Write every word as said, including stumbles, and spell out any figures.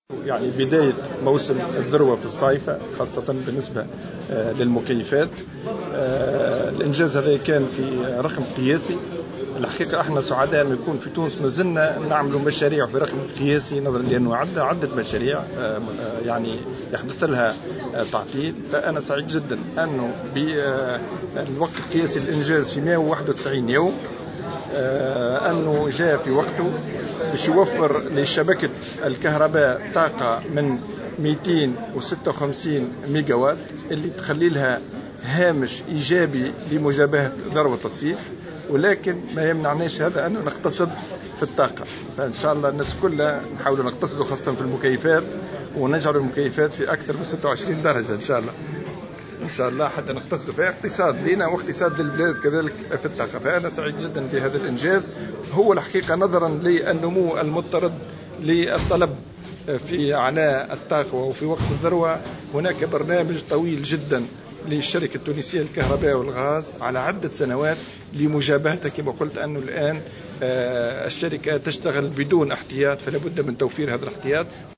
يعني بداية موسم الذروة في الصيف خاصة بالنسبة للمكيفات. الإنجاز هذا كان في رقم قياسي. الحقيقة احنا سعداء أن يكون في تونس مازلنا نعمل مشاريع في رقم قياسي، نظرا لأنه عدة عدة مشاريع يعني يحدث لها تعطيل. فأنا سعيد جدا أنه بالوقت القياسي للإنجاز في مئة وواحد وتسعين يوم أنه جاء في وقته باش يوفر لشبكة الكهرباء طاقة من مئتين وستة وخمسين ميجا وات اللي تخلي لها هامش إيجابي لمجابهة ذروة الصيف، ولكن ما يمنعناش هذا أنه نقتصد في الطاقة. فإن شاء الله الناس كلها نحاول نقتصد خاصة في المكيفات، ونجعل المكيفات في أكثر من ستة وعشرين درجة إن شاء الله إن شاء الله حتى نقتصد فيها اقتصاد لنا واقتصاد للبلاد كذلك في الطاقة. فأنا سعيد جدا بهذا الإنجاز. هو الحقيقة نظرا للنمو المضطرد للطلب في على الطاقة وفي وقت الذروة، هناك برنامج طويل جدا للشركة التونسية للكهرباء والغاز على عدة سنوات لمجابهته. كما قلت أنه الآن الشركة تشتغل بدون احتياط، فلا بد من توفير هذا الاحتياط.